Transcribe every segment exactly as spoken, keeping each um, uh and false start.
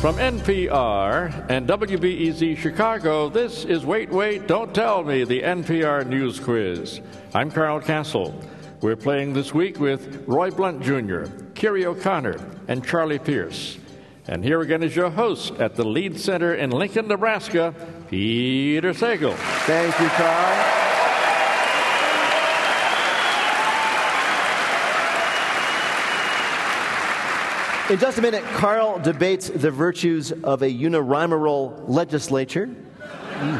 From N P R and W B E Z Chicago, this is Wait, Wait, Don't Tell Me, the N P R News Quiz. I'm Carl Castle. We're playing this week with Roy Blunt Junior, Kerry O'Connor, and Charlie Pierce. And here again is your host at the Lead Center in Lincoln, Nebraska, Peter Sagal. Thank you, Carl. In just a minute, Carl debates the virtues of a unirhymeral legislature. Mm.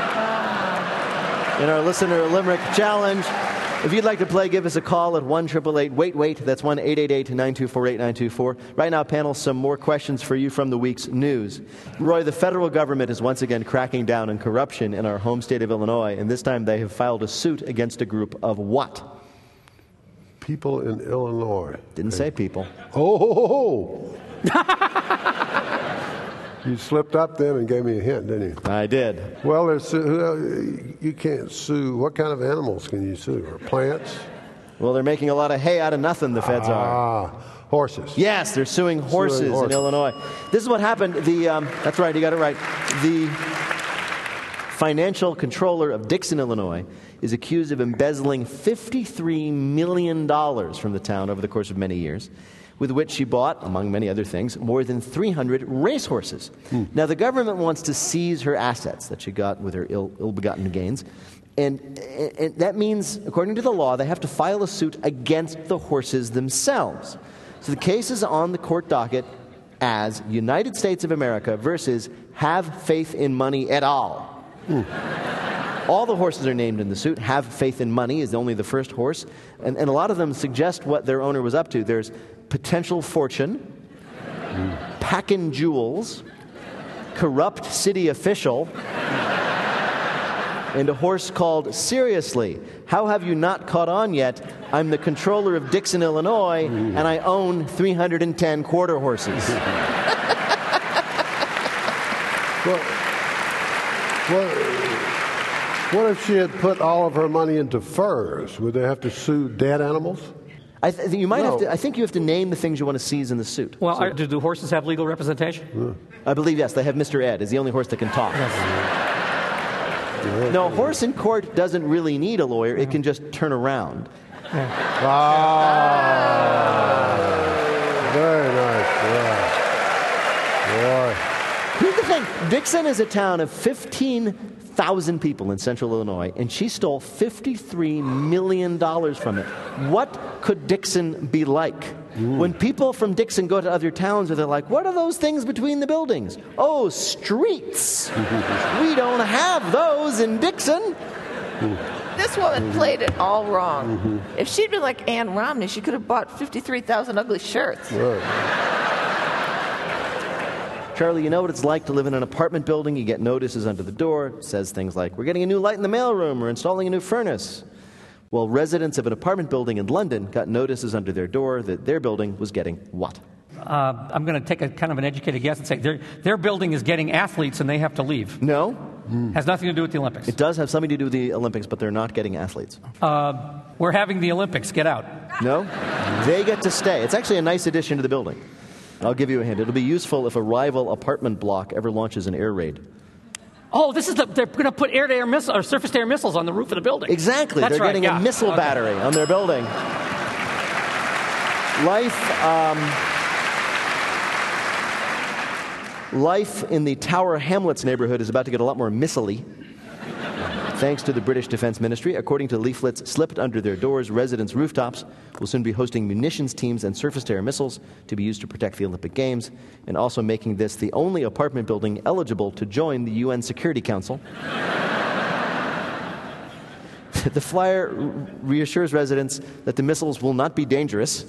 In our Listener Limerick Challenge, if you'd like to play, give us a call at one eight eight eight wait wait. That's one eight eight eight nine two four eight nine two four. Right now, panel, some more questions for you from the week's news. Roy, the federal government is once again cracking down on corruption in our home state of Illinois, and this time they have filed a suit against a group of what? People in Illinois. Didn't say people. Oh! You slipped up then and gave me a hint, didn't you? I did. Well, there's, uh, you can't sue. What kind of animals can you sue? Or plants? Well, they're making a lot of hay out of nothing, the feds ah, are. Horses. Yes, they're suing horses, suing horses. in Illinois. This is what happened. The um, That's right, you got it right. The financial controller of Dixon, Illinois, is accused of embezzling fifty-three million dollars from the town over the course of many years, with which she bought, among many other things, more than three hundred racehorses. Hmm. Now, the government wants to seize her assets that she got with her ill, ill-begotten gains, and, and that means, according to the law, they have to file a suit against the horses themselves. So the case is on the court docket as United States of America versus Have Faith in Money et al. Hmm. All the horses are named in the suit. Have Faith in Money is only the first horse. And, and a lot of them suggest what their owner was up to. There's Potential Fortune, mm. Packin' Jewels, Corrupt City Official, and a horse called Seriously. How have you not caught on yet? I'm the controller of Dixon, Illinois, mm. and I own three hundred ten quarter horses. well, well, what if she had put all of her money into furs? Would they have to sue dead animals? I, th- you might no. have to, I think you have to name the things you want to seize in the suit. Well, so, are, do the horses have legal representation? Yeah. I believe, yes. They have Mister Ed. Is the only horse that can talk. Yes. No, a horse in court doesn't really need a lawyer. It can just turn around. Yeah. Ah, very nice. Yeah. Boy. Here's the thing. Dixon is a town of fifteen thousand people in central Illinois, and she stole fifty-three million dollars from it. What could Dixon be like? Ooh. When people from Dixon go to other towns, they're like, what are those things between the buildings? Oh, streets. We don't have those in Dixon. This woman played it all wrong. Mm-hmm. If she'd been like Ann Romney, she could have bought fifty-three thousand ugly shirts. Right. Charlie, you know what it's like to live in an apartment building. You get notices under the door. It says things like, we're getting a new light in the mailroom or installing a new furnace. Well, residents of an apartment building in London got notices under their door that their building was getting what? Uh, I'm going to take a kind of an educated guess and say their, their building is getting athletes and they have to leave. No. Mm. Has nothing to do with the Olympics. It does have something to do with the Olympics, but they're not getting athletes. Uh, we're having the Olympics. Get out. No. They get to stay. It's actually a nice addition to the building. I'll give you a hint. It'll be useful if a rival apartment block ever launches an air raid. Oh, this is the, they're going to put air-to-air missiles or surface-to-air missiles on the roof of the building. Exactly. That's they're right, getting yeah. a missile okay. battery on their building. Life, um, life in the Tower Hamlets neighborhood is about to get a lot more missile-y. Thanks to the British Defense Ministry, according to leaflets slipped under their doors, residents' rooftops will soon be hosting munitions teams and surface-to-air missiles to be used to protect the Olympic Games, and also making this the only apartment building eligible to join the U N Security Council. The flyer reassures residents that the missiles will not be dangerous,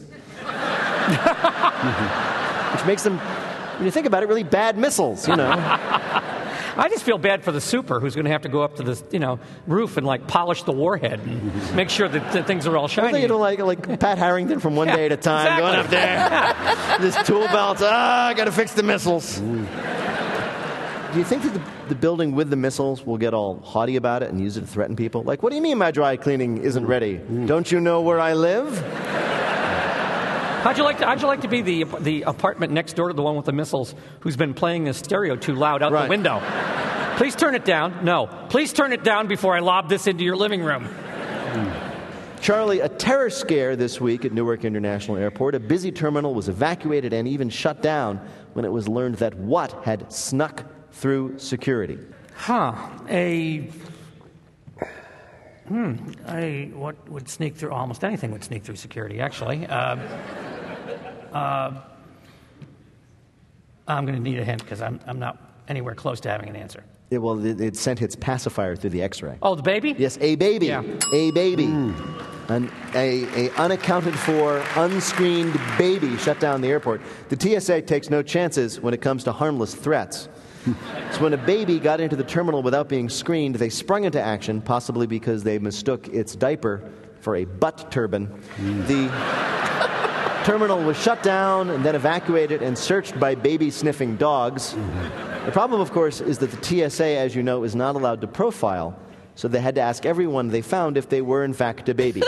which makes them, when you think about it, really bad missiles, you know. I just feel bad for the super who's going to have to go up to the, you know, roof and like polish the warhead and make sure that, that things are all shiny. I think it'll like like Pat Harrington from One yeah, Day at a Time exactly. going up there. This tool belt. Ah, I got to fix the missiles. Mm. Do you think that the, the building with the missiles will get all haughty about it and use it to threaten people? Like, what do you mean my dry cleaning isn't ready? Mm. Don't you know where I live? How'd you like to, how'd you like to be the, the apartment next door to the one with the missiles who's been playing the stereo too loud out Right. the window? Please turn it down. No. Please turn it down before I lob this into your living room. Charlie, a terror scare this week at Newark International Airport. A busy terminal was evacuated and even shut down when it was learned that what had snuck through security? Huh. A... Hmm. A, what would sneak through? Almost anything would sneak through security, actually. Uh, uh, I'm going to need a hint because I'm, I'm not anywhere close to having an answer. It, well, it, it sent its pacifier through the X-ray. Oh, the baby? Yes, a baby. Yeah. A baby. An, a, a unaccounted for, unscreened baby shut down the airport. The T S A takes no chances when it comes to harmless threats. So when a baby got into the terminal without being screened, they sprung into action, possibly because they mistook its diaper for a butt turban. The terminal was shut down and then evacuated and searched by baby-sniffing dogs. The problem, of course, is that the T S A, as you know, is not allowed to profile, so they had to ask everyone they found if they were, in fact, a baby.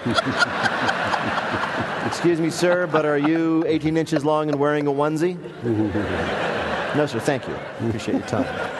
Excuse me, sir, but are you eighteen inches long and wearing a onesie? No, sir, thank you. Appreciate your time.